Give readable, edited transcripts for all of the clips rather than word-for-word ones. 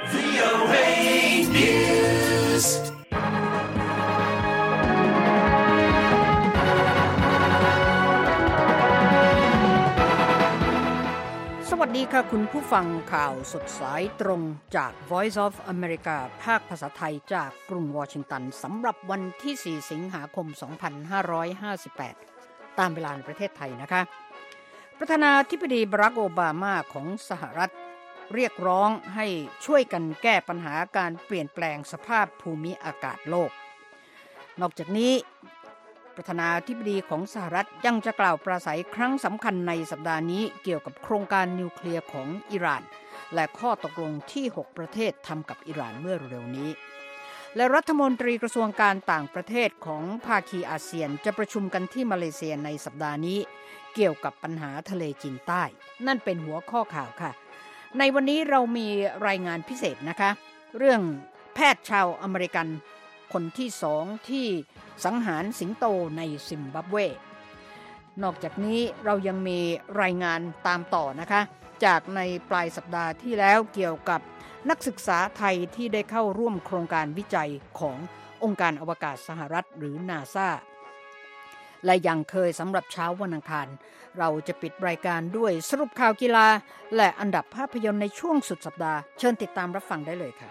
VOA News สวัสดีค่ะคุณผู้ฟังข่าวสดสายตรงจาก Voice of America ภาคภาษาไทยจากกรุงวอชิงตันสำหรับวันที่ 4 สิงหาคม 2558 ตามเวลาในประเทศไทยนะคะประธานาธิบดีบารักโอบามาของสหรัฐเรียกร้องให้ช่วยกันแก้ปัญหาการเปลี่ยนแปลงสภาพภูมิอากาศโลกนอกจากนี้ประธานาธิบดีของสหรัฐยังจะกล่าวปราศรัยครั้งสำคัญในสัปดาห์นี้เกี่ยวกับโครงการนิวเคลียร์ของอิหร่านและข้อตกลงที่6ประเทศทำกับอิหร่านเมื่อเร็วนี้และรัฐมนตรีกระทรวงการต่างประเทศของภาคีอาเซียนจะประชุมกันที่มาเลเซียในสัปดาห์นี้เกี่ยวกับปัญหาทะเลจีนใต้นั่นเป็นหัวข้อข่าวค่ะในวันนี้เรามีรายงานพิเศษนะคะเรื่องแพทย์ชาวอเมริกันคนที่2ที่สังหารสิงโตในซิมบับเว นอกจากนี้เรายังมีรายงานตามต่อนะคะจากในปลายสัปดาห์ที่แล้วเกี่ยวกับนักศึกษาไทยที่ได้เข้าร่วมโครงการวิจัยขององค์การอวกาศสหรัฐหรือ NASA และยังเคยสำหรับเช้าวันอังคารเราจะปิดรายการด้วยสรุปข่าวกีฬาและอันดับภาพยนตร์ในช่วงสุดสัปดาห์เชิญติดตามรับฟังได้เลยค่ะ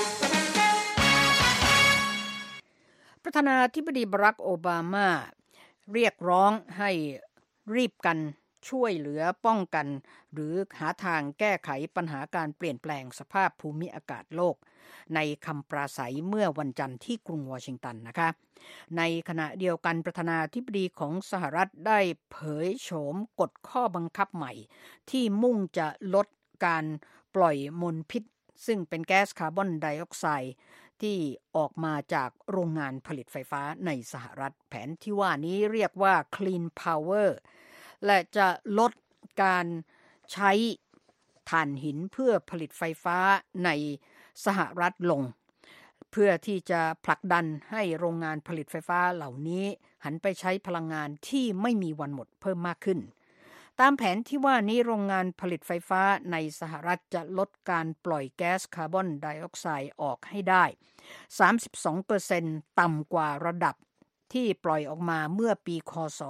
ประธานาธิบดีบารักโอบามาเรียกร้องให้รีบกันช่วยเหลือป้องกันหรือหาทางแก้ไขปัญหาการเปลี่ยนแปลงสภาพภูมิอากาศโลกในคำปราศัยเมื่อวันจันทร์ที่กรุงวอชิงตันนะคะในขณะเดียวกันประธานาธิบดีของสหรัฐได้เผยโฉมกฎข้อบังคับใหม่ที่มุ่งจะลดการปล่อยมลพิษซึ่งเป็นแก๊สคาร์บอนไดออกไซด์ที่ออกมาจากโรงงานผลิตไฟฟ้าในสหรัฐแผนที่ว่านี้เรียกว่า Clean Power และจะลดการใช้ถ่านหินเพื่อผลิตไฟฟ้าในสหรัฐลงเพื่อที่จะผลักดันให้โรงงานผลิตไฟฟ้าเหล่านี้หันไปใช้พลังงานที่ไม่มีวันหมดเพิ่มมากขึ้นตามแผนที่ว่านี้โรงงานผลิตไฟฟ้าในสหรัฐจะลดการปล่อยแก๊สคาร์บอนไดออกไซด์ออกให้ได้ 32% ต่ำกว่าระดับที่ปล่อยออกมาเมื่อปีคศ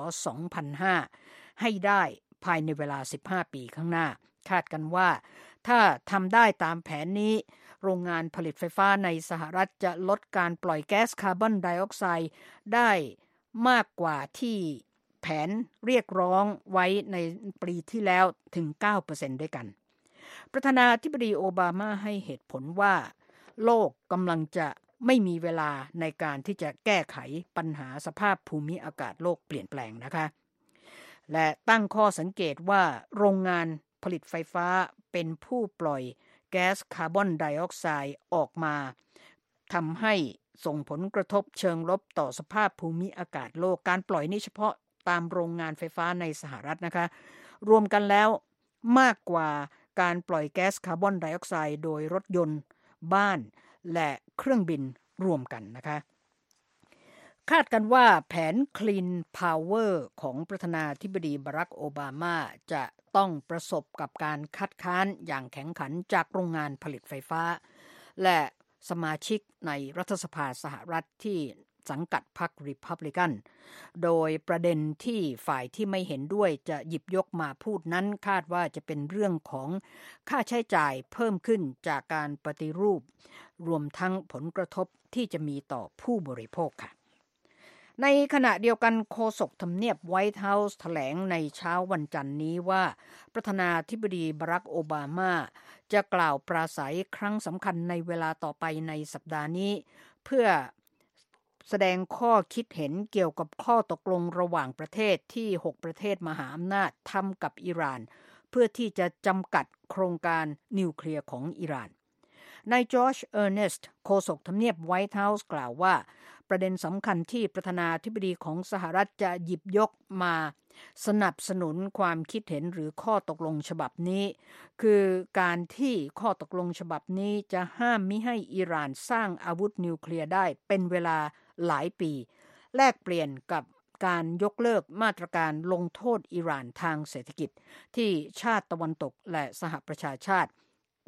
2005 ให้ได้ภายในเวลา 15 ปีข้างหน้าคาดกันว่าถ้าทำได้ตามแผนนี้โรงงานผลิตไฟฟ้าในสหรัฐจะลดการปล่อยแก๊สคาร์บอนไดออกไซด์ได้มากกว่าที่แผนเรียกร้องไว้ในปีที่แล้วถึง 9% ด้วยกันประธานาธิบดีโอบามาให้เหตุผลว่าโลกกำลังจะไม่มีเวลาในการที่จะแก้ไขปัญหาสภาพภูมิอากาศโลกเปลี่ยนแปลงนะคะและตั้งข้อสังเกตว่าโรงงานผลิตไฟฟ้าเป็นผู้ปล่อยแก๊สคาร์บอนไดออกไซด์ออกมาทำให้ส่งผลกระทบเชิงลบต่อสภาพภูมิอากาศโลกการปล่อยนี่เฉพาะตามโรงงานไฟฟ้าในสหรัฐนะคะรวมกันแล้วมากกว่าการปล่อยแก๊สคาร์บอนไดออกไซด์โดยรถยนต์บ้านและเครื่องบินรวมกันนะคะคาดกันว่าแผน Clean Power ของประธานาธิบดีบารักโอบามาจะต้องประสบกับการคัดค้านอย่างแข็งขันจากโรงงานผลิตไฟฟ้าและสมาชิกในรัฐสภาสหรัฐที่สังกัดพรรครีพับลิกันโดยประเด็นที่ฝ่ายที่ไม่เห็นด้วยจะหยิบยกมาพูดนั้นคาดว่าจะเป็นเรื่องของค่าใช้จ่ายเพิ่มขึ้นจากการปฏิรูปรวมทั้งผลกระทบที่จะมีต่อผู้บริโภคค่ะในขณะเดียวกันโฆษกทำเนียบไวท์เฮาส์แถลงในเช้าวันจันทร์นี้ว่าประธานาธิบดีบารักโอบามาจะกล่าวปราศรัยครั้งสำคัญในเวลาต่อไปในสัปดาห์นี้เพื่อแสดงข้อคิดเห็นเกี่ยวกับข้อตกลงระหว่างประเทศที่6ประเทศมหาอำนาจทำกับอิหร่านเพื่อที่จะจำกัดโครงการนิวเคลียร์ของอิหร่านนายจอร์จเออร์เนสต์โฆษกทำเนียบไวท์เฮาส์กล่าวว่าประเด็นสำคัญที่ประธานาธิบดีของสหรัฐจะหยิบยกมาสนับสนุนความคิดเห็นหรือข้อตกลงฉบับนี้คือการที่ข้อตกลงฉบับนี้จะห้ามมิให้อิหร่านสร้างอาวุธนิวเคลียร์ได้เป็นเวลาหลายปีแลกเปลี่ยนกับการยกเลิกมาตรการลงโทษอิหร่านทางเศรษฐกิจที่ชาติตะวันตกและสหประชาชาติ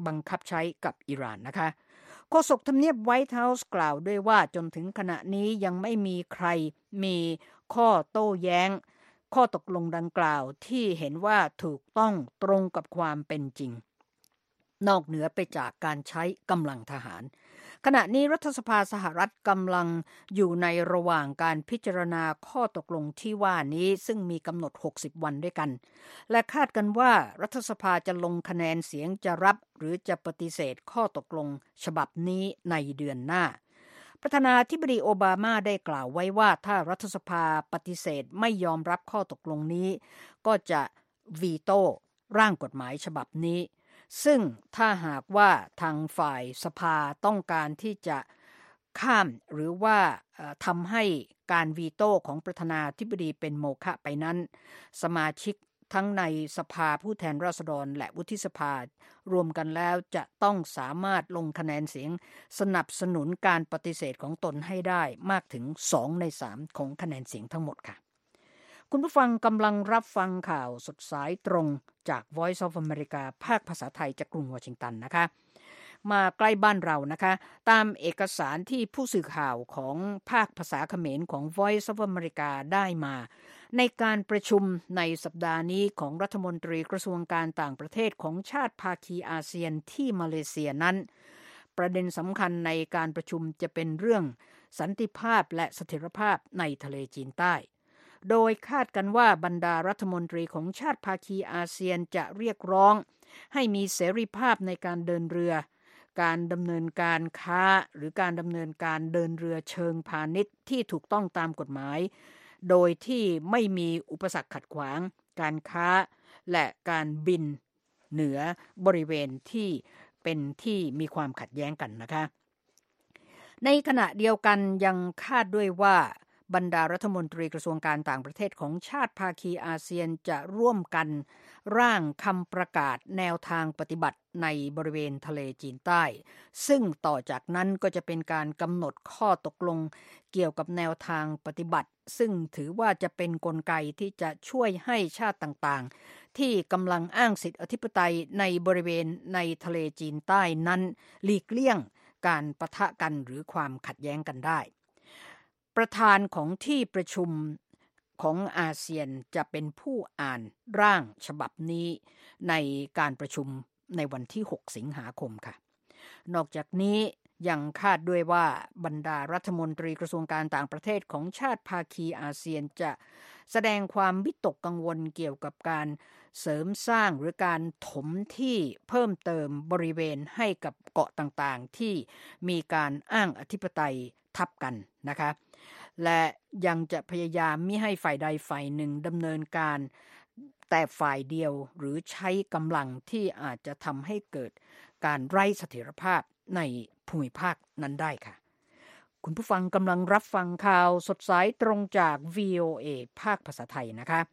บังคับใช้กับอิหร่านนะคะโฆษกทำเนียบไวท์เฮาส์กล่าวด้วยว่าจนถึงขณะนี้ยังไม่มีใครมีข้อโต้แย้งข้อตกลงดังกล่าวที่เห็นว่าถูกต้องตรงกับความเป็นจริงนอกเหนือไปจากการใช้กำลังทหารขณะนี้รัฐสภาสหรัฐกำลังอยู่ในระหว่างการพิจารณาข้อตกลงที่ว่านี้ซึ่งมีกำหนด60วันด้วยกันและคาดกันว่ารัฐสภาจะลงคะแนนเสียงจะรับหรือจะปฏิเสธข้อตกลงฉบับนี้ในเดือนหน้าประธานาธิบดีโอบามาได้กล่าวไว้ว่าถ้ารัฐสภาปฏิเสธไม่ยอมรับข้อตกลงนี้ก็จะวีโต้ร่างกฎหมายฉบับนี้ซึ่งถ้าหากว่าทางฝ่ายสภาต้องการที่จะข้ามหรือว่าทำให้การวีโต้ของประธานาธิบดีเป็นโมฆะไปนั้นสมาชิกทั้งในสภาผู้แทนราษฎรและวุฒิสภารวมกันแล้วจะต้องสามารถลงคะแนนเสียงสนับสนุนการปฏิเสธของตนให้ได้มากถึง2 ใน 3ของคะแนนเสียงทั้งหมดค่ะคุณผู้ฟังกำลังรับฟังข่าวสดสายตรงจาก Voice of America ภาคภาษาไทยจากกรุงวอชิงตันนะคะมาใกล้บ้านเรานะคะตามเอกสารที่ผู้สื่อข่าวของภาคภาษาเขมรของ Voice of America ได้มาในการประชุมในสัปดาห์นี้ของรัฐมนตรีกระทรวงการต่างประเทศของชาติภาคีอาเซียนที่มาเลเซียนั้นประเด็นสำคัญในการประชุมจะเป็นเรื่องสันติภาพและเสถียรภาพในทะเลจีนใต้โดยคาดกันว่าบรรดารัฐมนตรีของชาติภาคีอาเซียนจะเรียกร้องให้มีเสรีภาพในการเดินเรือการดำเนินการค้าหรือการดำเนินการเดินเรือเชิงพาณิชย์ที่ถูกต้องตามกฎหมายโดยที่ไม่มีอุปสรรคขัดขวางการค้าและการบินเหนือบริเวณที่เป็นที่มีความขัดแย้งกันนะคะในขณะเดียวกันยังคาดด้วยว่าบรรดารัฐมนตรีกระทรวงการต่างประเทศของชาติภาคีอาเซียนจะร่วมกันร่างคำประกาศแนวทางปฏิบัติในบริเวณทะเลจีนใต้ซึ่งต่อจากนั้นก็จะเป็นการกำหนดข้อตกลงเกี่ยวกับแนวทางปฏิบัติซึ่งถือว่าจะเป็นกลไกที่จะช่วยให้ชาติต่างๆที่กำลังอ้างสิทธิอธิปไตยในบริเวณในทะเลจีนใต้นั้นหลีกเลี่ยงการปะทะกันหรือความขัดแย้งกันได้ประธานของที่ประชุมของอาเซียนจะเป็นผู้อ่านร่างฉบับนี้ในการประชุมในวันที่6สิงหาคมค่ะนอกจากนี้ยังคาดด้วยว่าบรรดารัฐมนตรีกระทรวงการต่างประเทศของชาติภาคีอาเซียนจะแสดงความวิตกกังวลเกี่ยวกับการเสริมสร้างหรือการถมที่เพิ่มเติมบริเวณให้กับเกาะต่างๆที่มีการอ้างอธิปไตยทับกันนะคะและยังจะพยายามมิให้ฝ่ายใดฝ่ายหนึ่งดำเนินการแต่ฝ่ายเดียวหรือใช้กำลังที่อาจจะทำให้เกิดการไร้เสถียรภาพในภูมิภาคนั้นได้ค่ะคุณผู้ฟังกำลังรับฟังข่าวสดสายตรงจาก VOA ภาคภาษาไทยนะคะ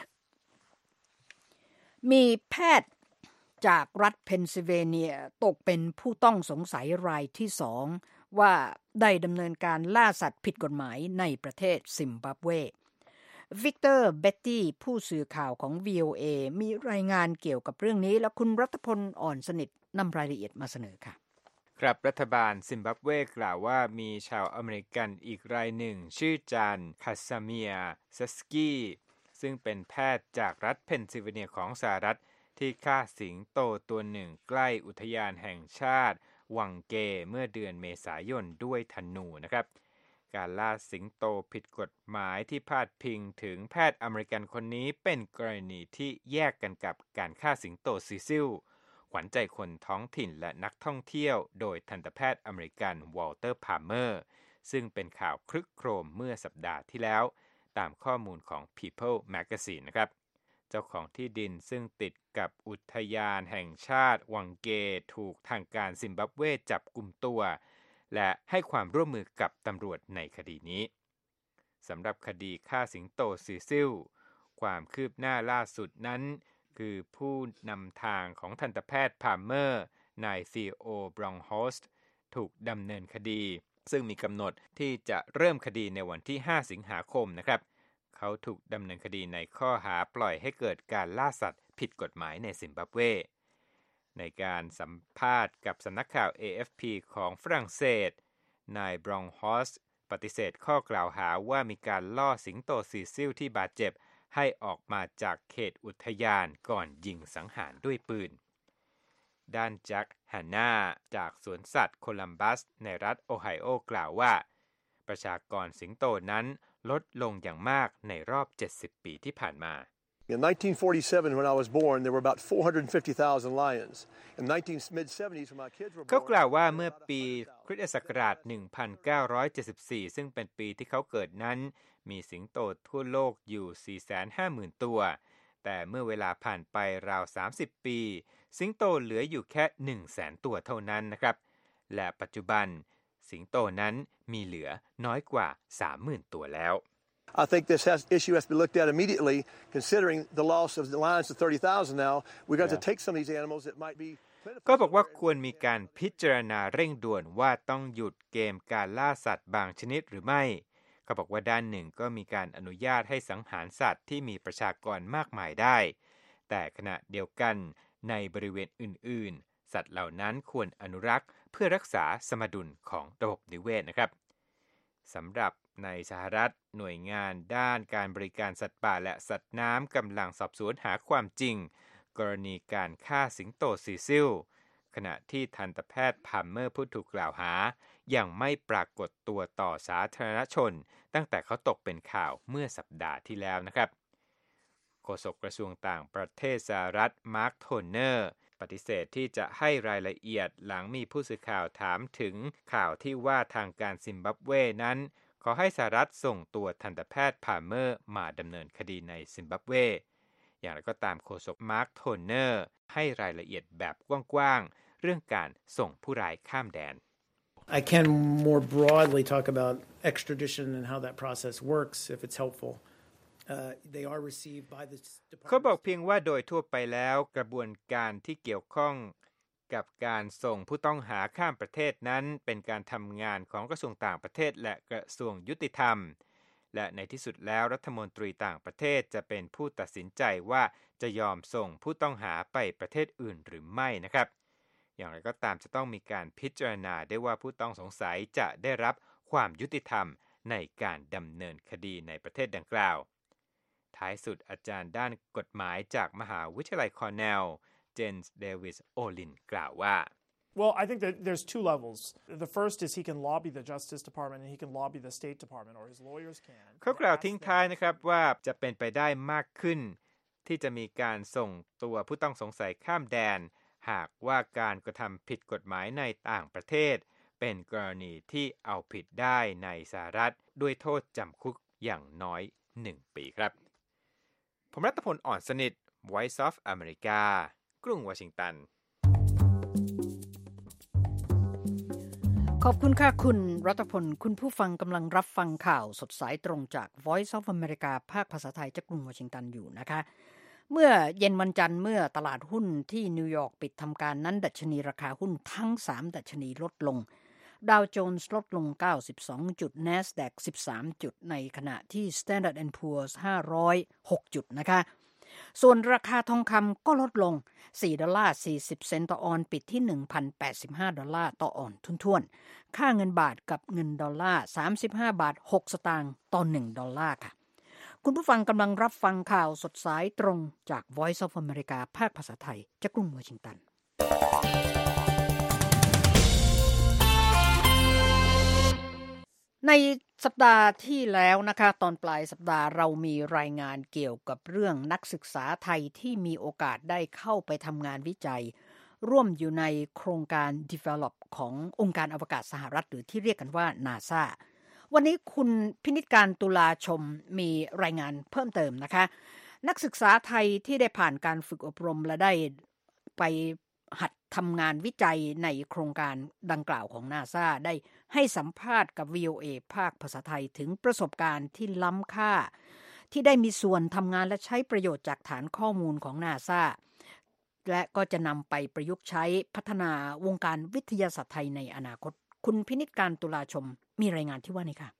มีแพทย์จากรัฐเพนซิลเวเนียตกเป็นผู้ต้องสงสัยรายที่2ว่าได้ดำเนินการล่าสัตว์ผิดกฎหมายในประเทศซิมบับเววิกเตอร์เบ็ตตี้ผู้สื่อข่าวของ VOA มีรายงานเกี่ยวกับเรื่องนี้และคุณรัตพลอ่อนสนิทนำรายละเอียดมาเสนอค่ะครับรัฐบาลซิมบับเวกล่าวว่ามีชาวอเมริกันอีกรายหนึ่งชื่อจานคาซาเมียเซสกี้ซึ่งเป็นแพทย์จากรัฐเพนซิลเวเนียของสหรัฐที่ฆ่าสิงโตตัวหนึ่งใกล้อุทยานแห่งชาติวังเกเมื่อเดือนเมษายนด้วยธนูนะครับการล่าสิงโตผิดกฎหมายที่พาดพิงถึงแพทย์อเมริกันคนนี้เป็นกรณีที่แยกกันกับการฆ่าสิงโตซีซิลขวัญใจคนท้องถิ่นและนักท่องเที่ยวโดยทันตแพทย์อเมริกันวอลเตอร์พาร์เมอร์ซึ่งเป็นข่าวครึกโครมเมื่อสัปดาห์ที่แล้วตามข้อมูลของ People Magazine นะครับเจ้าของที่ดินซึ่งติดกับอุทยานแห่งชาติวังเกถูกทางการซิมบับเวจับกุมตัวและให้ความร่วมมือกับตำรวจในคดีนี้สำหรับคดีฆ่าสิงโตซีซิลความคืบหน้าล่าสุดนั้นคือผู้นำทางของทันตแพทย์พาร์เมอร์นายซีโอบรองโฮสต์ถูกดำเนินคดีซึ่งมีกำหนดที่จะเริ่มคดีในวันที่5สิงหาคมนะครับเขาถูกดำเนินคดีในข้อหาปล่อยให้เกิดการล่าสัตว์ผิดกฎหมายในซิมบับเวในการสัมภาษณ์กับสำนักข่าว AFP ของฝรั่งเศสนายบรองฮอสปฏิเสธข้อกล่าวหาว่ามีการล่อสิงโตซีซิลที่บาดเจ็บให้ออกมาจากเขตอุทยานก่อนยิงสังหารด้วยปืนด้านแจ็คแฮนนาจากสวนสัตว์โคลัมบัสในรัฐโอไฮโอกล่าวว่าประชากรสิงโตนั้นลดลงอย่างมากในรอบ70ปีที่ผ่านมา In 1947 when I was born there were about 450,000 lions. In the mid-70s when my kids were born เขากล่าวว่าเมื่อปีคริสตศักราช1974ซึ่งเป็นปีที่เขาเกิดนั้นมีสิงโตทั่วโลกอยู่ 450,000 ตัวแต่เมื่อเวลาผ่านไปราว30ปีสิงโตเหลืออยู่แค่ 100,000 ตัวเท่านั้นนะครับและปัจจุบันสิงโตนั้นมีเหลือน้อยกว่า 30,000 ตัวแล้ว I think this issue has to be looked at immediately considering the loss of the lions to 30,000 now. We've got to take some of these animals that might be ก็บอกว่าควรมีการพิจารณาเร่งด่วนว่าต้องหยุดเกมการล่าสัตว์บางชนิดหรือไม่เขาบอกว่าด้านหนึ่งก็มีการอนุญาตให้สังหารสัตว์ที่มีประชากรมากมายได้แต่ขณะเดียวกันในบริเวณอื่นๆสัตว์เหล่านั้นควรอนุรักษ์เพื่อรักษาสมดุลของระบบนิเวศนะครับสำหรับในสหรัฐหน่วยงานด้านการบริการสัตว์ป่าและสัตว์น้ำกำลังสอบสวนหาความจริงกรณีการฆ่าสิงโตซีซิลขณะที่ทันตแพทย์พัมเมอร์ผู้ถูกกล่าวหายังไม่ปรากฏตัวต่อสาธารณชนตั้งแต่เขาตกเป็นข่าวเมื่อสัปดาห์ที่แล้วนะครับโฆษกกระทรวงต่างประเทศสหรัฐมาร์ค โทเนอร์ปฏิเสธที่จะให้รายละเอียดหลังมีผู้สื่อข่าวถามถึงข่าวที่ว่าทางการซิมบับเวนั้นขอให้สหรัฐส่งตัวทันตแพทย์พาล์เมอร์มาดำเนินคดีในซิมบับเวอย่างไรก็ตามโฆษกมาร์ค โทเนอร์ให้รายละเอียดแบบกว้างๆเรื่องการส่งผู้ร้ายข้ามแดน I can more broadly talk about extradition and how that process works if it's helpful. They are received by the Department. เขาบอกเพียงว่าโดยทั่วไปแล้วกระบวนการที่เกี่ยวข้องกับการส่งผู้ต้องหาข้ามประเทศนั้นเป็นการทำงานของกระทรวงต่างประเทศและกระทรวงยุติธรรมและในที่สุดแล้วรัฐมนตรีต่างประเทศจะเป็นผู้ตัดสินใจว่าจะยอมส่งผู้ต้องหาไปประเทศอื่นหรือไม่นะครับอย่างไรก็ตามจะต้องมีการพิจารณาได้ว่าผู้ต้องสงสัยจะได้รับความยุติธรรมในการดำเนินคดีในประเทศดังกล่าวท้ายสุดอาจารย์ด้านกฎหมายจากมหาวิทยาลัยคอร์เนลเจนส์เดวิสโอลินกล่าวว่า Well, I think that there's two levels. The first is he can lobby the Justice Department and he can lobby the State Department or his lawyers can. เขากล่าวทิ้งท้ายนะครับว่าจะเป็นไปได้มากขึ้นที่จะมีการส่งตัวผู้ต้องสงสัยข้ามแดนหากว่าการกระทำผิดกฎหมายในต่างประเทศเป็นกรณีที่เอาผิดได้ในสหรัฐด้วยโทษจำคุกอย่างน้อย1 ปีครับผมรัตพล อ่อนสนิท Voice of America กรุงวอชิงตันขอบคุณค่ะคุณรัตพลคุณผู้ฟังกำลังรับฟังข่าวสดสายตรงจาก Voice of America ภาคภาษาไทยจากกรุงวอชิงตันอยู่นะคะเมื่อเย็นวันจันทร์เมื่อตลาดหุ้นที่นิวยอร์กปิดทำการนั้นดัชนีราคาหุ้นทั้ง3ดัชนีลดลงดาวโจนส์ลดลง92จุด NASDAQ 13จุดในขณะที่ Standard & Poor's 500 6จุดนะคะส่วนราคาทองคำก็ลดลง$4.40ต่อออนซ์ปิดที่ $1,085 ต่อออนซ์ทุ่นๆค่าเงินบาทกับเงินดอลลาร์35.6 สตางค์ต่อ$1ค่ะคุณผู้ฟังกำลังรับฟังข่าวสดสายตรงจาก Voice of America ภาคภาษาไทยจากกรุงวอชิงตันในสัปดาห์ที่แล้วนะคะตอนปลายสัปดาห์เรามีรายงานเกี่ยวกับเรื่องนักศึกษาไทยที่มีโอกาสได้เข้าไปทำงานวิจัยร่วมอยู่ในโครงการ Develop ขององค์การอวกาศสหรัฐหรือที่เรียกกันว่า NASA วันนี้คุณพินิจการตุลาชมมีรายงานเพิ่มเติมนะคะนักศึกษาไทยที่ได้ผ่านการฝึกอบรมและได้ไปหัดทำงานวิจัยในโครงการดังกล่าวของ NASA ได้ให้สัมภาษณ์กับ VOA ภาคภาษาไทยถึงประสบการณ์ที่ล้ำค่าที่ได้มีส่วนทำงานและใช้ประโยชน์จากฐานข้อมูลของ NASA และก็จะนำไปประยุกต์ใช้พัฒนาวงการวิทยาศาสตร์ไทยในอนาคตคุณพินิจการตุลาชมมีรายงานที่ว่านี้ค่ะ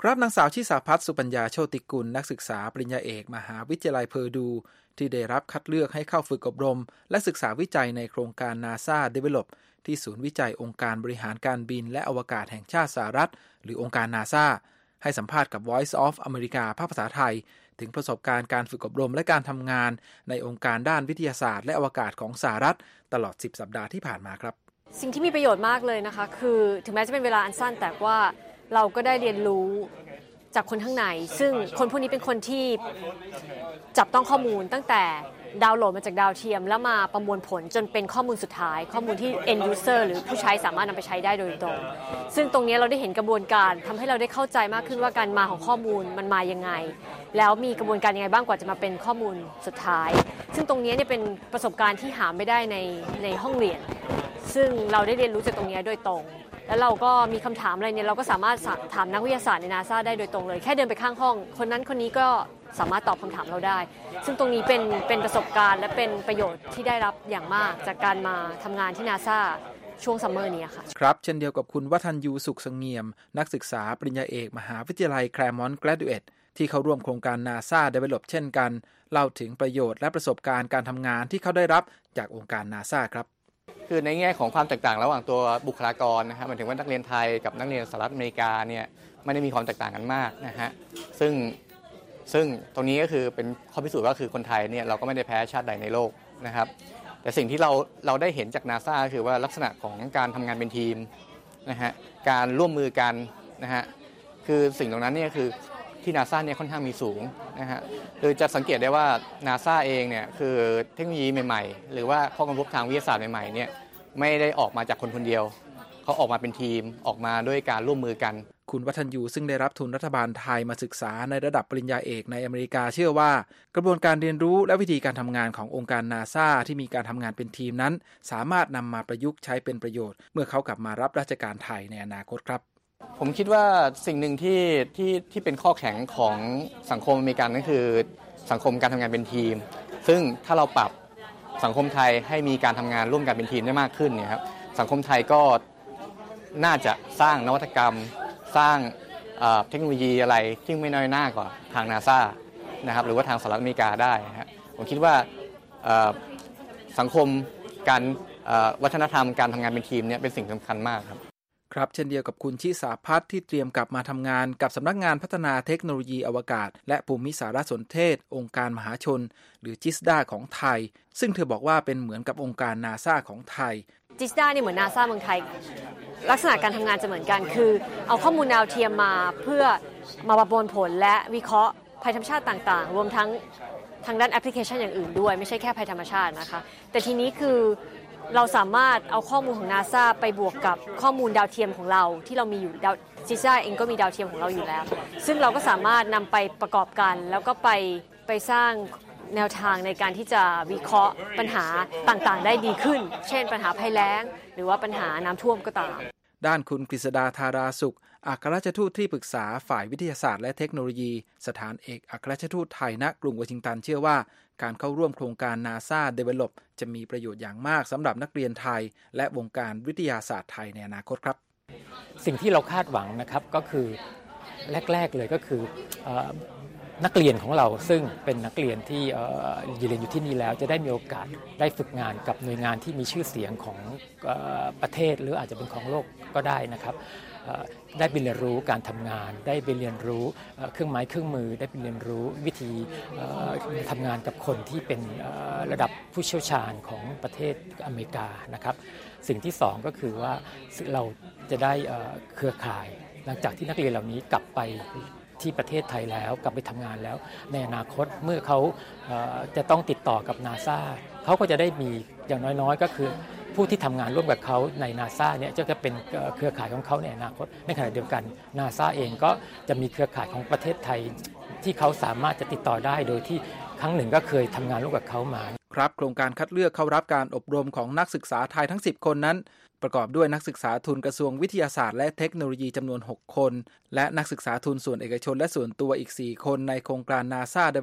ครับนางสาวชิสาภัทรสุปัญญาโชติกุลนักศึกษาปริญญาเอกมหาวิทยาลัยเพอร์ดูที่ได้รับคัดเลือกให้เข้าฝึกอบรมและศึกษาวิจัยในโครงการ NASA Develop ที่ศูนย์วิจัยองค์การบริหารการบินและอวกาศแห่งชาติสหรัฐหรือองค์การ NASA ให้สัมภาษณ์กับ Voice of America ภาคภาษาไทยถึงประสบการณ์การฝึกอบรมและการทำงานในองค์การด้านวิทยาศาสตร์และอวกาศของสหรัฐตลอด10สัปดาห์ที่ผ่านมาครับสิ่งที่มีประโยชน์มากเลยนะคะคือถึงแม้จะเป็นเวลาอันสั้นแต่ว่าเราก็ได้เรียนรู้จากคนข้างในซึ่งคนพวกนี้เป็นคนที่จับต้องข้อมูลตั้งแต่ดาวน์โหลดมาจากดาวเทียมแล้วมาประมวลผลจนเป็นข้อมูลสุดท้ายข้อมูลที่ end user หรือผู้ใช้สามารถนำไปใช้ได้โดยตรงซึ่งตรงนี้เราได้เห็นกระบวนการทำให้เราได้เข้าใจมากขึ้นว่าการมาของข้อมูลมันมายังไงแล้วมีกระบวนการยังไงบ้างกว่าจะมาเป็นข้อมูลสุดท้ายซึ่งตรงนี้เนี่ยเป็นประสบการณ์ที่หาไม่ได้ในห้องเรียนซึ่งเราได้เรียนรู้จากตรงนี้โดยตรงแล้วเราก็มีคำถามอะไรเนี่ยเราก็สามารถถามนักวิทยาศาสตร์ใน NASA ได้โดยตรงเลยแค่เดินไปข้างห้องคนนั้นคนนี้ก็สามารถตอบคำถามเราได้ซึ่งตรงนี้เป็นประสบการณ์และเป็นประโยชน์ที่ได้รับอย่างมากจากการมาทำงานที่ NASA ช่วงซัมเมอร์นี้ค่ะครับเช่นเดียวกับคุณวัฒนยูสุขเสงี่ยมนักศึกษาปริญญาเอกมหาวิทยาลัยแคลร์มอนต์แกรดูเอตที่เข้าร่วมโครงการ NASA Develop เช่นกันเล่าถึงประโยชน์และประสบการณ์การทำงานที่เขาได้รับจากองค์การ NASA ครับคือในแง่ของความแตกต่างระหว่างตัวบุคลากรนะครับหมายถึงว่านักเรียนไทยกับนักเรียนสหรัฐอเมริกาเนี่ยไม่ได้มีความแตกต่างกันมากนะฮะซึ่งตรงนี้ก็คือเป็นข้อพิสูจน์ก็คือคนไทยเนี่ยเราก็ไม่ได้แพ้ชาติใดในโลกนะครับแต่สิ่งที่เราได้เห็นจาก NASA ก็คือว่าลักษณะของการทำงานเป็นทีมนะฮะการร่วมมือกันนะฮะคือสิ่งตรงนั้นเนี่ยคือที่ NASA เนี่ยค่อนข้างมีสูงนะฮะคือจะสังเกตได้ว่า NASA เองเนี่ยคือเทคโนโลยีใหม่ๆหรือว่าข้อค้นพบทางวิทยาศาสตร์ใหม่ๆเนี่ยไม่ได้ออกมาจากคนคนเดียวเขาออกมาเป็นทีมออกมาด้วยการร่วมมือกันคุณวัฒนยูซึ่งได้รับทุนรัฐบาลไทยมาศึกษาในระดับปริญญาเอกในอเมริกาเชื่อว่ากระบวนการเรียนรู้และวิธีการทำงานขององค์การ NASA ที่มีการทำงานเป็นทีมนั้นสามารถนำมาประยุกต์ใช้เป็นประโยชน์เมื่อเขากลับมารับราชการไทยในอนาคตครับผมคิดว่าสิ่งหนึ่งที่เป็นข้อแข็งของสังคมอเมริกันนั่นคือสังคมการทำงานเป็นทีมซึ่งถ้าเราปรับสังคมไทยให้มีการทำงานร่วมกันเป็นทีมได้มากขึ้นเนี่ยครับสังคมไทยก็น่าจะสร้างนวัตกรรมสร้างเทคโนโลยีอะไรที่ไม่น้อยหน้ากว่าทาง NASA นะครับหรือว่าทางสหรัฐอเมริกาได้ครับผมคิดว่าสังคมการวัฒนธรรมการทำงานเป็นทีมเนี่ยเป็นสิ่งสำคัญมากครับครับเช่นเดียวกับคุณชิสาภัทรที่เตรียมกลับมาทำงานกับสำนักงานพัฒนาเทคโนโลยีอวกาศและภูมิสารสนเทศองค์การมหาชนหรือจิสดาของไทยซึ่งเธอบอกว่าเป็นเหมือนกับองค์การ NASA ของไทยจิสดาเนี่ยเหมือน NASA เมืองไทยลักษณะการทำงานจะเหมือนกันคือเอาข้อมูลดาวเทียมมาเพื่อมาประมวลผลและวิเคราะห์ภัยธรรมชาติต่างๆรวมทั้งทางด้านแอปพลิเคชันอย่างอื่นด้วยไม่ใช่แค่ภัยธรรมชาตินะคะแต่ทีนี้คือเราสามารถเอาข้อมูลของ NASA ไปบวกกับข้อมูลดาวเทียมของเราที่เรามีอยู่จิสดาเองก็มีดาวเทียมของเราอยู่แล้วซึ่งเราก็สามารถนำไปประกอบกันแล้วก็ไปสร้างแนวทางในการที่จะวิเคราะห์ปัญหาต่างๆได้ดีขึ้นเช่นปัญหาภัยแล้งหรือว่าปัญหาน้ำท่วมก็ตามด้านคุณกฤษดาธาราสุขอัครราชทูตที่ปรึกษาฝ่ายวิทยาศาสตร์และเทคโนโลยีสถานเอกอัครราชทูตไทยณกรุงวอชิงตันเชื่อว่าการเข้าร่วมโครงการ NASA Develop จะมีประโยชน์อย่างมากสำหรับนักเรียนไทยและวงการวิทยาศาสตร์ไทยในอนาคตครับสิ่งที่เราคาดหวังนะครับก็คือแรกๆเลยก็คือนักเรียนของเราซึ่งเป็นนักเรียนที่เรียนอยู่ที่นี่แล้วจะได้มีโอกาสได้ฝึกงานกับหน่วยงานที่มีชื่อเสียงของประเทศหรืออาจจะเป็นของโลกก็ได้นะครับได้ไปเรียนรู้การทำงานได้ไปเรียนรู้เครื่องไม้เครื่องมือได้ไปเรียนรู้วิธีทำงานกับคนที่เป็นระดับผู้เชี่ยวชาญของประเทศอเมริกานะครับสิ่งที่สองก็คือว่าเราจะได้เครือข่ายหลังจากที่นักเรียนเหล่านี้กลับไปที่ประเทศไทยแล้วกลับไปทำงานแล้วในอนาคตเมื่อเขาจะต้องติดต่อกับ NASA เขาก็จะได้มีอย่างน้อยๆก็คือผู้ที่ทำงานร่วมกับเขาใน NASA เนี่ยจะเป็นเครือข่ายของเขาในอนาคตในขณะเดียวกัน NASA เองก็จะมีเครือข่ายของประเทศไทยที่เขาสามารถจะติดต่อได้โดยที่ครั้งหนึ่งก็เคยทำงานร่วมกับเขามาครับโครงการคัดเลือกเข้ารับการอบรมของนักศึกษาไทยทั้ง10คนนั้นประกอบด้วยนักศึกษาทุนกระทรวงวิทยาศาสตร์และเทคโนโลยีจำนวน6คนและนักศึกษาทุนส่วนเอกชนและส่วนตัวอีก4คนในโครงการ NASA Develop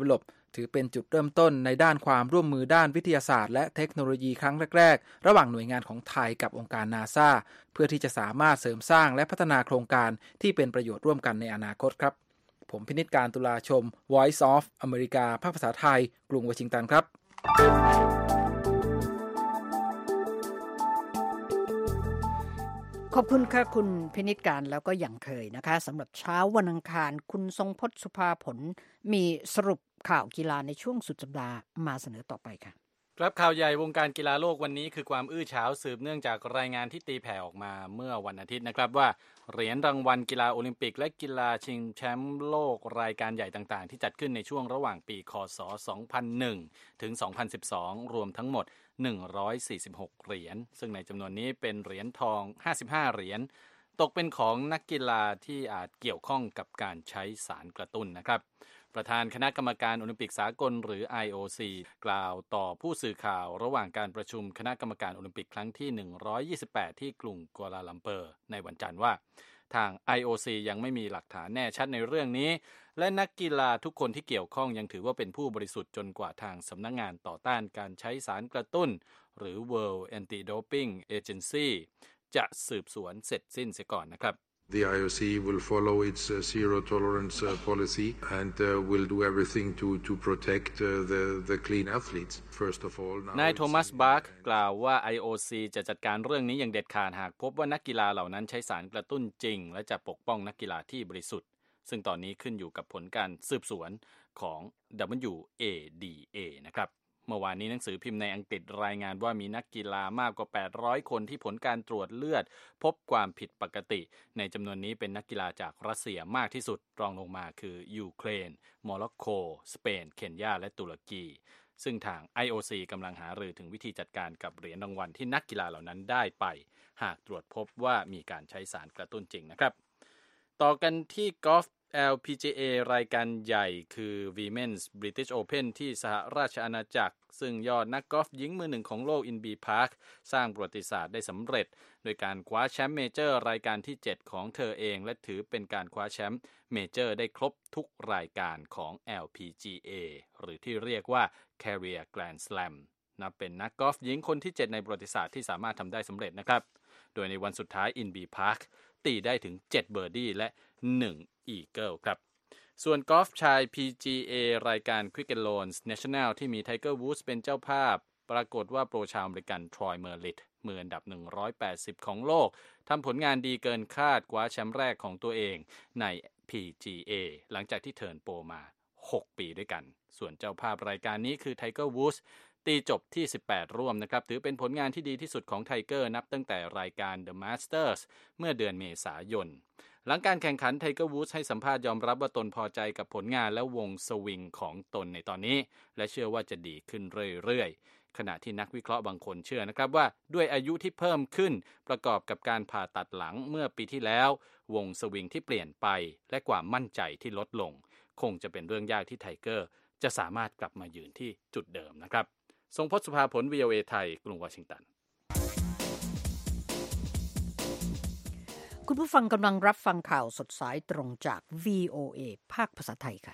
ถือเป็นจุดเริ่มต้นในด้านความร่วมมือด้านวิทยาศาสตร์และเทคโนโลยีครั้งแรกๆระหว่างหน่วยงานของไทยกับองค์การ NASA เพื่อที่จะสามารถเสริมสร้างและพัฒนาโครงการที่เป็นประโยชน์ร่วมกันในอนาคตครับผมพินิจการตุลาชม Voice of อเมริกาภาคภาษาไทยกรุงวอชิงตันครับขอบคุณค่ะคุณพินิจการแล้วก็อย่างเคยนะคะสำหรับเช้าวันอังคารคุณทรงพจน์สุภาผลมีสรุปข่าวกีฬาในช่วงสุดสัปดาห์มาเสนอต่อไปค่ะครับข่าวใหญ่วงการกีฬาโลกวันนี้คือความอื้อฉาวสืบเนื่องจากรายงานที่ตีแผ่ออกมาเมื่อวันอาทิตย์นะครับว่าเหรียญรางวัลกีฬาโอลิมปิกและกีฬาชิงแชมป์โลกรายการใหญ่ต่างๆที่จัดขึ้นในช่วงระหว่างปีคศ 2001 ถึง 2012 รวมทั้งหมด146 เหรียญซึ่งในจำนวนนี้เป็นเหรียญทอง55เหรียญตกเป็นของนักกีฬาที่อาจเกี่ยวข้องกับการใช้สารกระตุ้นนะครับประธานคณะกรรมการโอลิมปิกสากลหรือ IOC กล่าวต่อผู้สื่อข่าวระหว่างการประชุมคณะกรรมการโอลิมปิกครั้งที่128ที่กรุงกัวลาลัมเปอร์ในวันจันทร์ว่าทาง IOC ยังไม่มีหลักฐานแน่ชัดในเรื่องนี้และนักกีฬาทุกคนที่เกี่ยวข้องยังถือว่าเป็นผู้บริสุทธิ์จนกว่าทางสำนักงานต่อต้านการใช้สารกระตุ้นหรือ World Anti-Doping Agency จะสืบสวนเสร็จสิ้นเสียก่อนนะครับ The IOC will follow its zero tolerance policy and will do everything to protect the clean athletes. First of all, นายโทมัสบาร์กกล่าวว่า IOC จะจัดการเรื่องนี้อย่างเด็ดขาดหากพบว่านักกีฬาเหล่านั้นใช้สารกระตุ้นจริงและจะปกป้องนักกีฬาที่บริสุทธิ์ซึ่งตอนนี้ขึ้นอยู่กับผลการสืบสวนของ WADA นะครับเมื่อวานนี้หนังสือพิมพ์ในอังกฤษรายงานว่ามีนักกีฬามากกว่า800คนที่ผลการตรวจเลือดพบความผิดปกติในจำนวนนี้เป็นนักกีฬาจากรัสเซียมากที่สุดรองลงมาคือยูเครนโมร็อกโกสเปนเคนยาและตุรกีซึ่งทาง IOC กำลังหารือถึงวิธีจัดการกับเหรียญรางวัลที่นักกีฬาเหล่านั้นได้ไปหากตรวจพบว่ามีการใช้สารกระตุ้นจริงนะครับต่อกันที่กอล์ฟLPGA รายการใหญ่คือ Women's British Open ที่สหราชอาณาจักรซึ่งยอดนักกอล์ฟหญิงมือหนึ่งของโลก Inbee Park สร้างประวัติศาสตร์ได้สำเร็จโดยการคว้าแชมป์เมเจอร์รายการที่7ของเธอเองและถือเป็นการคว้าแชมป์เมเจอร์ได้ครบทุกรายการของ LPGA หรือที่เรียกว่า Career Grand Slam นับเป็นนักกอล์ฟหญิงคนที่7ในประวัติศาสตร์ที่สามารถทำได้สำเร็จนะครับโดยในวันสุดท้าย Inbee Park ตีได้ถึง7เบอร์ดี้และ1อีเกิลครับส่วนกอล์ฟชาย PGA รายการ Quick and Loans National ที่มีไทเกอร์วูดส์เป็นเจ้าภาพปรากฏว่าโปรชาวอเมริกันทรอยเมอร์ลิตมืออันดับ180ของโลกทำผลงานดีเกินคาดคว้าแชมป์แรกของตัวเองใน PGA หลังจากที่เทิร์นโปรมา6ปีด้วยกันส่วนเจ้าภาพรายการนี้คือไทเกอร์วูดส์ตีจบที่18ร่วมนะครับถือเป็นผลงานที่ดีที่สุดของไทเกอร์นับตั้งแต่รายการ The Masters เมื่อเดือนเมษายนหลังการแข่งขันไทเกอร์วูดส์ให้สัมภาษณ์ยอมรับว่าตนพอใจกับผลงานและวงสวิงของตนในตอนนี้และเชื่อว่าจะดีขึ้นเรื่อยๆขณะที่นักวิเคราะห์บางคนเชื่อนะครับว่าด้วยอายุที่เพิ่มขึ้นประกอบกับการผ่าตัดหลังเมื่อปีที่แล้ววงสวิงที่เปลี่ยนไปและความมั่นใจที่ลดลงคงจะเป็นเรื่องยากที่ไทเกอร์จะสามารถกลับมายืนที่จุดเดิมนะครับทรงพจน์สุภาผล VOA ไทยกรุงวอชิงตันคุณผู้ฟังกำลังรับฟังข่าวสดสายตรงจาก VOA ภาคภาษาไทยค่ะ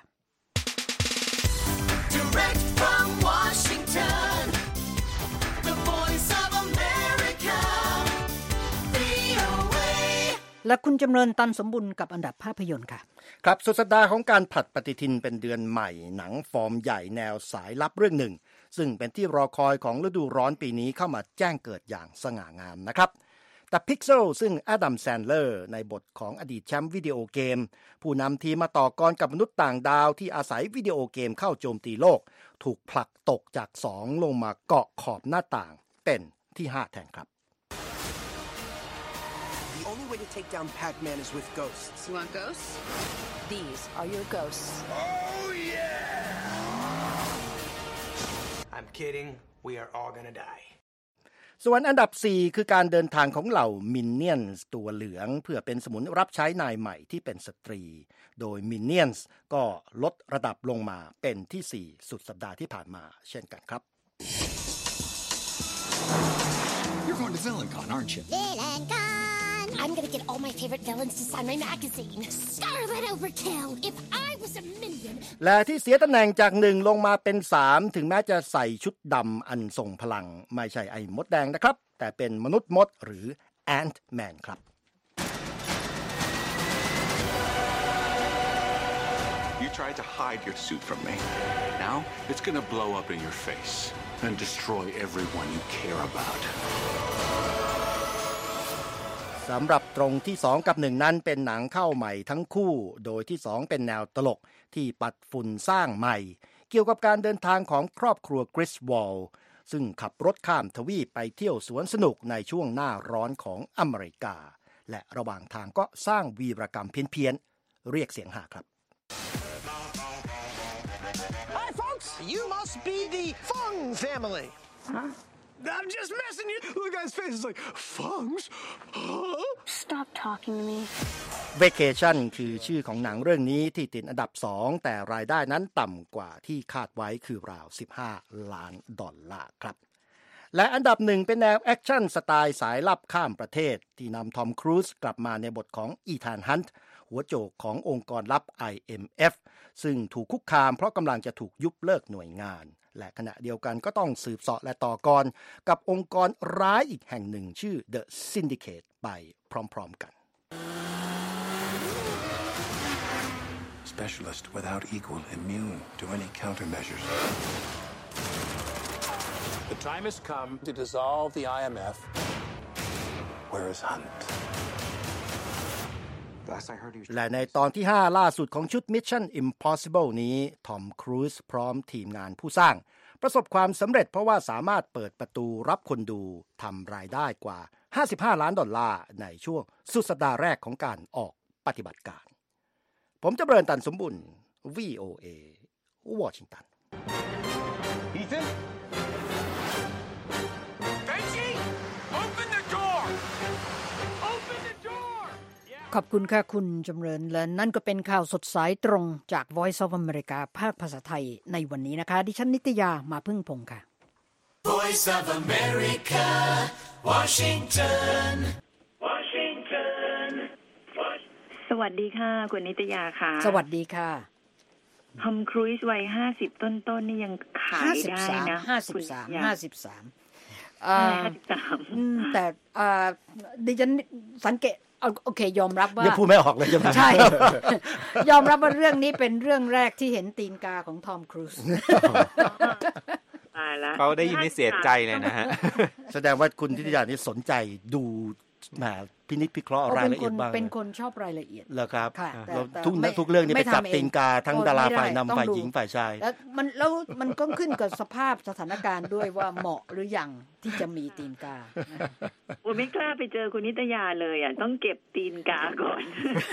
Direct from Washington, the voice of America, VOA และคุณจำเริญตันสมบุญกับอันดับภาพยนตร์ค่ะครับสุดสัปดาห์ของการผลัดปฏิทินเป็นเดือนใหม่หนังฟอร์มใหญ่แนวสายลับเรื่องหนึ่งซึ่งเป็นที่รอคอยของฤดูร้อนปีนี้เข้ามาแจ้งเกิดอย่างสง่างามนะครับThe Pixel ซึ่งอดัมแซนเลอร์ในบทของอดีตแชมป์วิดีโอเกมผู้นำทีมมาต่อกรกับมนุษย์ต่างดาวที่อาศัยวิดีโอเกมเข้าโจมตีโลกถูกผลักตกจาก2ลงมาเกาะขอบหน้าต่างเป็นที่5แทนครับ The only way to take down Pac-Man is with ghosts. You want ghosts? These are your ghosts. Oh yeah! I'm kidding. We are all gonna die. ส่วนอันดับ4คือการเดินทางของเหล่ามินเนี่ยนส์ตัวเหลืองเพื่อเป็นสมุนรับใช้นายใหม่ที่เป็นสตรีโดยมินเนี่ยนส์ก็ลดระดับลงมาเป็นที่4สุดสัปดาห์ที่ผ่านมาเช่นกันครับ You're going to VillainCon, aren't you? VillainCon! I'm gonna get all my favorite villains to sign my magazine. Scarlet Overkill. If I was a minion. และที่เสียตำแหน่งจาก1ลงมาเป็น3ถึงแม้จะใส่ชุดดำอันทรงพลังไม่ใช่ไอ้มดแดงนะครับแต่เป็นมนุษย์มดหรือ Ant-Man ครับ You tried to hide your suit from me. Now it's gonna blow up in your face and destroy everyone you care about. สำหรับตรงที่2กับ1นั้นเป็นหนังเข้าใหม่ทั้งคู่โดยที่2เป็นแนวตลกที่ปัดฝุ่นสร้างใหม่เกี่ยวกับการเดินทางของครอบครัวกริสวอลซึ่งขับรถข้ามทวีปไปเที่ยวสวนสนุกในช่วงหน้าร้อนของอเมริกาและระหว่างทางก็สร้างวีรกรรมเพี้ยนๆเรียกเสียงฮาครับ Hi, folks. You must be the Fung family. Huh? I'm just messing you. Look, guy's face is like, Fungs? Huh? Stop talking to me. Vacation คือชื่อของหนังเรื่องนี้ที่ติดอันดับ2แต่รายได้นั้นต่ำกว่าที่คาดไว้คือราว$15 ล้านครับและอันดับ1เป็นแนวแอคชั่นสไตล์สายลับข้ามประเทศที่นำทอมครูซกลับมาในบทของอีธานฮันต์หัวโจกขององค์กรลับ IMF ซึ่งถูกคุกคามเพราะกำลังจะถูกยุบเลิกหน่วยงานและขณะเดียวกันก็ต้องสืบเสาะและต่อกรกับองค์กรร้ายอีกแห่งหนึ่งชื่อ The Syndicate ไปพร้อมๆกัน Specialist without equal, immune to any countermeasures. The time has come to dissolve the IMF. Where is Hunt? และในตอนที่5ล่าสุดของชุด Mission Impossible นี้ทอมครูซพร้อมทีมงานผู้สร้างประสบความสำเร็จเพราะว่าสามารถเปิดประตูรับคนดูทำรายได้กว่า$55 ล้านในช่วงสุดสัปดาห์แรกของการออกปฏิบัติการผมจำเริญตันสมบุญ VOA วอชิงตัน Ethan? Benji? Open the door! Open the door! ขอบคุณค่ะคุณจำเริญและนั่นก็เป็นข่าวสดสายตรงจาก Voice of America ภาคภาษาไทยในวันนี้นะคะดิฉันนิตยามาพึ่งพงษ์ค่ะ Voice of America, Washington. Washington. สวัสดีค่ะคุณนิตยาค่ะสวัสดีค่ะทอมครูซวัย50ต้นๆนี่ยังขายได้นะ 53แต่ดิฉันสังเกตโอเคยอมรับว่าพูดไม่ออกเลยใช่ยอมรับว่าเรื่องนี้เป็นเรื่องแรกที่เห็นตีนกาของทอมครูซเขาได้ยินนี่เสียใจเลยนะฮะแสดงว่าคุณทิติยานี่สนใจดูแหมพินิจพิเคราะห์รายละเอียดบ้างเป็นคนชอบรายละเอียดเหรอครับทุกเรื่องนี้ไปจับตีนกาทั้งดาราฝ่ายนำฝ่ายหญิงฝ่ายชายแล้วมันก็ขึ้นกับสภาพสถานการณ์ด้วยว่าเหมาะหรือยังที่จะมีตีนกาโอ้ไม่กล้าไปเจอคุณนิตยาเลยอ่ะต้องเก็บตีนกาก่อน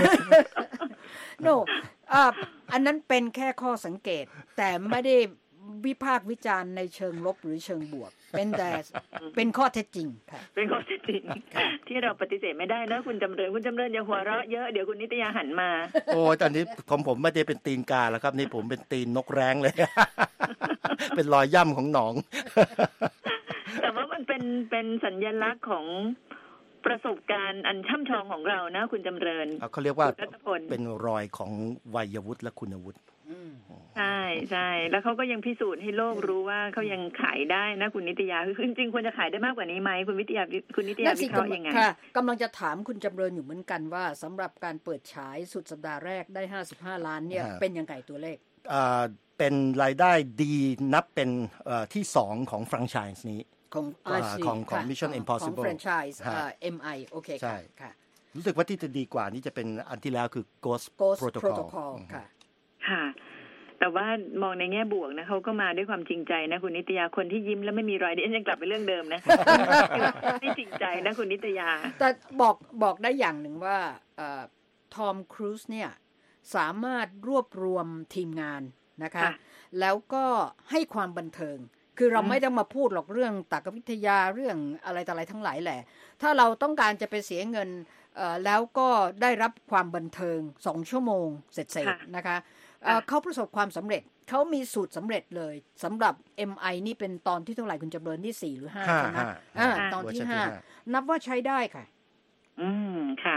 no อันนั้นเป็นแค่ข้อสังเกตแต่ไม่ได้วิพากษ์วิจารณ์ในเชิงลบหรือเชิงบวกเป็นข้อเท็จจริงค่ะเป็นข้อเท็จจริงที่เราปฏิเสธไม่ได้นะคุณจำเริญอย่าหัวเราะเยอะเดี๋ยวคุณนิตยาหันมาโอ้ตอนนี้ผมไม่ได้เป็นตีนกาแล้วครับนี่ผมเป็นตีนนกแร้งเลยเป็นรอยย่ำของหนองแต่ว่ามันเป็นสัญลักษณ์ของประสบการณ์อันช่ำชองของเรานะคุณจำเริญเขาเรียกว่าเป็นรอยของวัยวุฒิและคุณวุฒิใช่ใช่แล้วเขาก็ยังพิสูจน์ให้โลกรู้ว่าเขายังขายได้นะคุณนิตยาคือจริงๆควรจะขายได้มากกว่านี้ไหมคุณนิตยาวิเคราะห์ยังไงค่ะกำลังจะถามคุณจำเริญอยู่เหมือนกันว่าสำหรับการเปิดฉายสุดสัปดาห์แรกได้55 ล้านเนี่ยเป็นยังไงตัวเลขเป็นรายได้ดีนับเป็นที่2ของแฟรนไชส์นี้ของ Mission Impossible ของแฟรนไชส์MI โอเคค่ะรู้สึกว่าที่จะดีกว่านี่จะเป็นอันที่แล้วคือ Ghost Protocol ค่ะแต่ว่ามองในแง่บวกนะเขาก็มาด้วยความจริงใจนะคุณนิตยาคนที่ยิ้มแล้วไม่มีรอยยังกลับไปเรื่องเดิมนะไม่จริงใจนะคุณนิตยาแต่บอกได้อย่างหนึ่งว่าทอมครูซเนี่ยสามารถรวบรวมทีมงานนะคะแล้วก็ให้ความบันเทิงคือเราไม่ต้องมาพูดหรอกเรื่องตรรกวิทยาเรื่องอะไรต่ออะไรทั้งหลายแหละถ้าเราต้องการจะไปเสียเงินแล้วก็ได้รับความบันเทิง2ชั่วโมงเสร็จๆนะคะเขาประสบความสำเร็จเขามีสูตรสำเร็จเลยสำหรับ MI นี่เป็นตอนที่เท่าไหร่คุณจำเริญที่4หรือ5ใช่ไหมตอนที่5นับว่าใช้ได้ค่ะค่ะโอ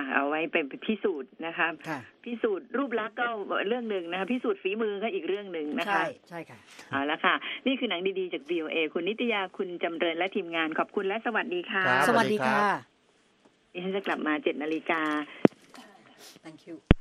ไปพิสูจน์นะคะพิสูจน์รูปลักษณ์ก็เรื่องนึงนะคะพิสูจน์ฝีมือก็อีกเรื่องนึงนะคะใช่ค่ะเอาละค่ะนี่คือหนังดีๆจาก VOA คุณนิตยาคุณจำเริญและทีมงานขอบคุณและสวัสดีค่ะสวัสดีค่ะดิฉันจะกลับมา 7:00 น. Thank you